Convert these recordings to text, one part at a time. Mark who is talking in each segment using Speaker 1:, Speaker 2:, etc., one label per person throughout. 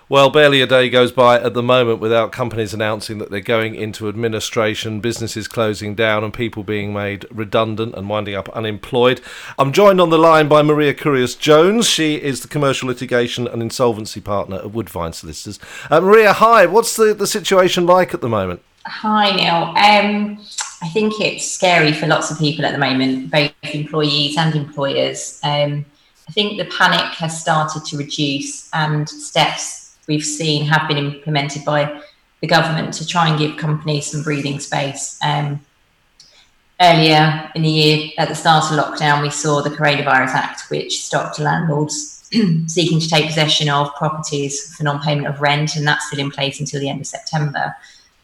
Speaker 1: Well, barely a day goes by at the moment without companies announcing that they're going into administration, businesses closing down, and people being made redundant and winding up unemployed. I'm joined on the line by Maria Curious-Jones. She is the Commercial Litigation and Insolvency Partner at Woodvine Solicitors. Maria, hi. What's the situation like at the moment?
Speaker 2: Hi, Neil. I think it's scary for lots of people at the moment, both employees and employers. I think the panic has started to reduce, and steps we've seen have been implemented by the government to try and give companies some breathing space. Earlier in the year, at the start of lockdown, we saw the Coronavirus Act, which stopped landlords seeking to take possession of properties for non-payment of rent, and that's still in place until the end of September.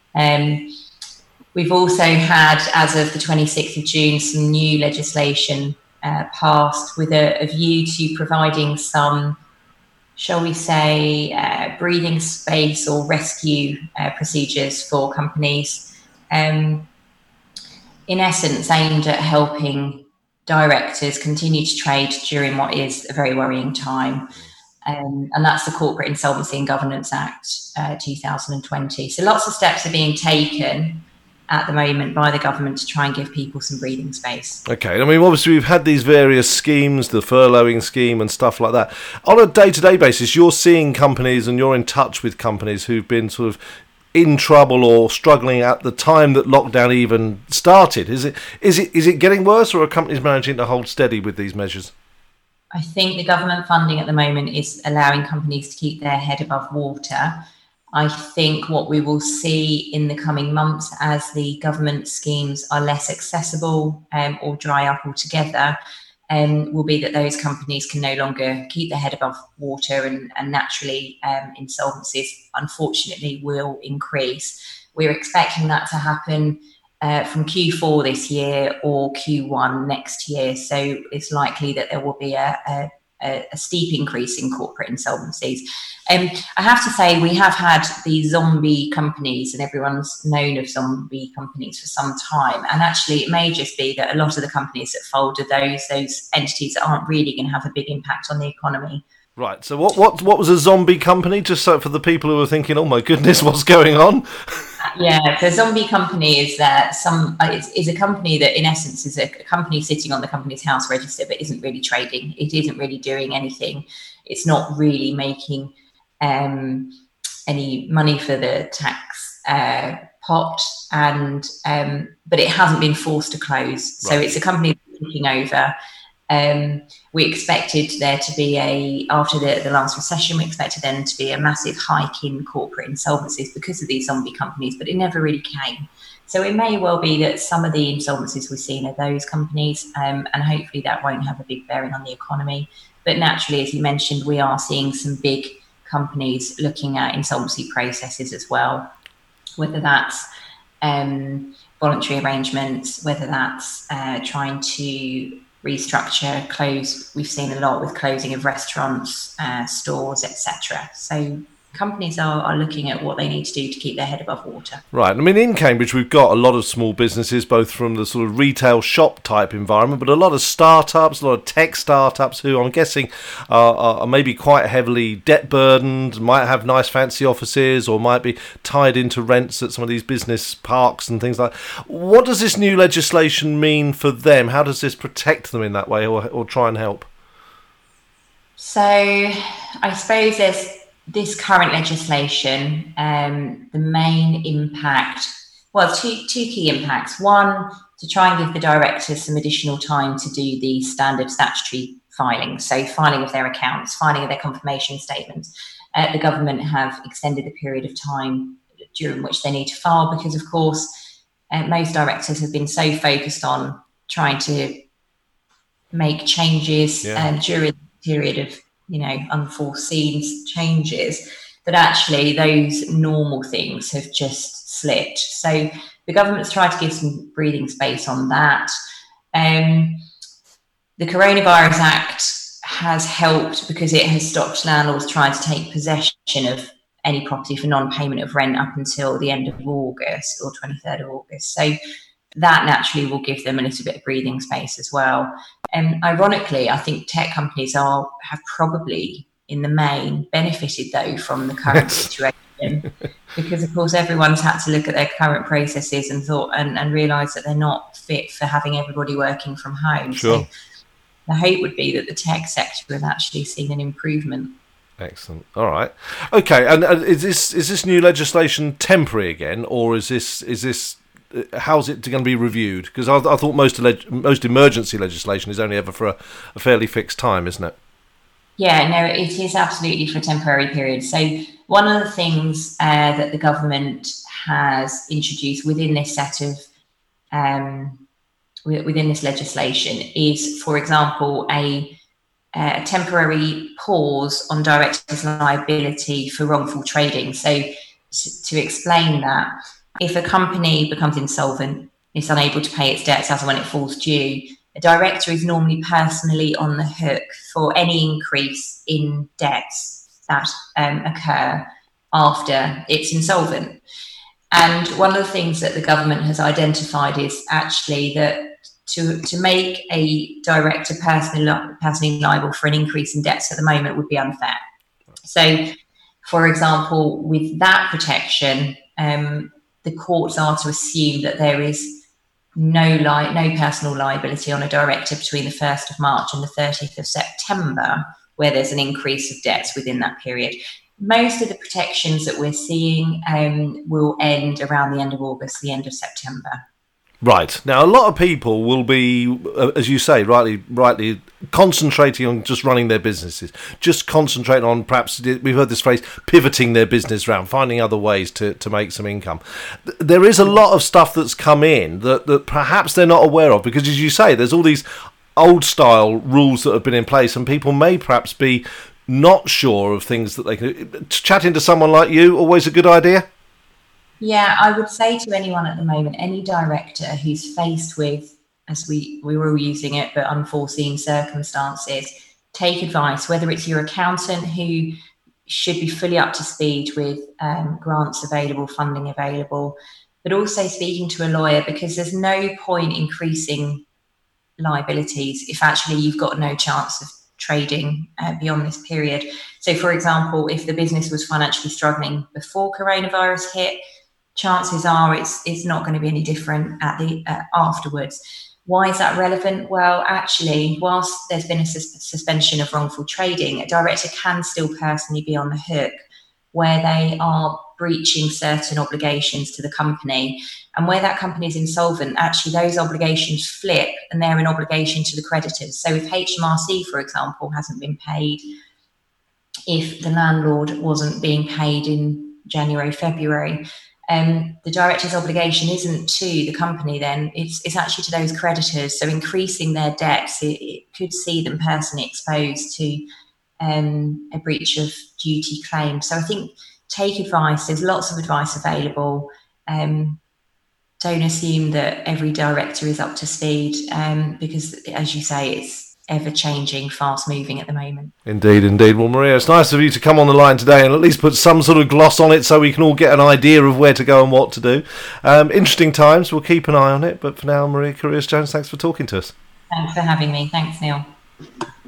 Speaker 2: We've also had, as of the 26th of June, some new legislation passed with a view to providing some, shall we say, breathing space or rescue procedures for companies, in essence aimed at helping directors continue to trade during what is a very worrying time. And that's the Corporate Insolvency and Governance Act 2020. So lots of steps are being taken at the moment by the government to try and give people some breathing space.
Speaker 1: Okay, I mean, obviously we've had these various schemes, the furloughing scheme and stuff like that. On a day-to-day basis, you're seeing companies and you're in touch with companies who've been sort of in trouble or struggling at the time that lockdown even started. Is it getting worse, or are companies managing to hold steady with these measures?
Speaker 2: I think the government funding at the moment is allowing companies to keep their head above water. I think what we will see in the coming months, as the government schemes are less accessible or dry up altogether, will be that those companies can no longer keep their head above water, and naturally insolvencies, unfortunately, will increase. We're expecting that to happen from Q4 this year or Q1 next year. So it's likely that there will be a steep increase in corporate insolvencies. I have to say, we have had these zombie companies, and everyone's known of zombie companies for some time. And actually, it may just be that a lot of the companies that fold are those entities that aren't really going to have a big impact on the economy.
Speaker 1: Right. So what was a zombie company? Just so for the people who are thinking, oh my goodness, what's going on?
Speaker 2: Yeah, the zombie company is is a company that, in essence, is a company sitting on the Companies House register but isn't really trading. It isn't really doing anything. It's not really making any money for the tax pot, and but it hasn't been forced to close. So it's a company that's looking over. We expected there to be after the last recession, we expected then to be a massive hike in corporate insolvencies because of these zombie companies, but it never really came. So it may well be that some of the insolvencies we've seen are those companies, and hopefully that won't have a big bearing on the economy. But naturally, as you mentioned, we are seeing some big companies looking at insolvency processes as well, whether that's voluntary arrangements, whether that's trying to restructure, close. We've seen a lot with closing of restaurants, stores, etc. So companies are looking at what they need to do to keep their head above water.
Speaker 1: Right. I mean, in Cambridge, we've got a lot of small businesses, both from the sort of retail shop type environment, but a lot of startups, a lot of tech startups who I'm guessing are maybe quite heavily debt burdened, might have nice fancy offices, or might be tied into rents at some of these business parks and things like that. What does this new legislation mean for them? How does this protect them in that way, or try and help?
Speaker 2: So I suppose there's this current legislation, the main impact, well, two key impacts. One, to try and give the directors some additional time to do the standard statutory filing, so filing of their accounts, filing of their confirmation statements. The government have extended the period of time during which they need to file because, of course, most directors have been so focused on trying to make changes during the period of unforeseen changes, that actually those normal things have just slipped. So the government's tried to give some breathing space on that. The Coronavirus Act has helped because it has stopped landlords trying to take possession of any property for non-payment of rent up until the end of August or 23rd of August. So that naturally will give them a little bit of breathing space as well. Ironically, I think tech companies have probably in the main, benefited though from the current situation, because of course everyone's had to look at their current processes and realise that they're not fit for having everybody working from home.
Speaker 1: Sure.
Speaker 2: So the hope would be that the tech sector has actually seen an improvement.
Speaker 1: Excellent. All right. Okay. And is this new legislation temporary again, or is this how's it going to be reviewed? Because I thought most emergency legislation is only ever for a fairly fixed time, isn't it?
Speaker 2: Yeah, no, it is absolutely for a temporary period. So one of the things that the government has introduced within this set of within this legislation is, for example, a temporary pause on directors' liability for wrongful trading. So to explain that, if a company becomes insolvent, is unable to pay its debts as and when it falls due, a director is normally personally on the hook for any increase in debts that occur after it's insolvent. And one of the things that the government has identified is actually that to make a director personally liable for an increase in debts at the moment would be unfair. So, for example, with that protection, the courts are to assume that there is no personal liability on a director between the 1st of March and the 30th of September, where there's an increase of debts within that period. Most of the protections that we're seeing will end around the end of August, the end of September.
Speaker 1: Right. Now, a lot of people will be, as you say, rightly concentrating on just running their businesses, just concentrating on, perhaps, we've heard this phrase, pivoting their business around, finding other ways to make some income. There is a lot of stuff that's come in that perhaps they're not aware of, because, as you say, there's all these old-style rules that have been in place, and people may perhaps be not sure of things that they can... Chatting to someone like you, always a good idea?
Speaker 2: Yeah, I would say to anyone at the moment, any director who's faced with, as we were all using it, but unforeseen circumstances, take advice, whether it's your accountant who should be fully up to speed with grants available, funding available, but also speaking to a lawyer, because there's no point increasing liabilities if actually you've got no chance of trading beyond this period. So, for example, if the business was financially struggling before coronavirus hit, chances are it's not going to be any different afterwards. Why is that relevant? Well, actually, whilst there's been a suspension of wrongful trading, a director can still personally be on the hook where they are breaching certain obligations to the company. And where that company is insolvent, actually those obligations flip and they're an obligation to the creditors. So if HMRC, for example, hasn't been paid, if the landlord wasn't being paid in January, February, the director's obligation isn't to the company then, it's actually to those creditors. So increasing their debts, it could see them personally exposed to a breach of duty claim. So I think take advice. There's lots of advice available. Don't assume that every director is up to speed because, as you say, it's ever-changing, fast-moving at the moment.
Speaker 1: Indeed. Well, Maria, it's nice of you to come on the line today and at least put some sort of gloss on it so we can all get an idea of where to go and what to do. Interesting times. We'll keep an eye on it. But for now, Maria Kurios-Jones, thanks for talking to us.
Speaker 2: Thanks for having me. Thanks, Neil.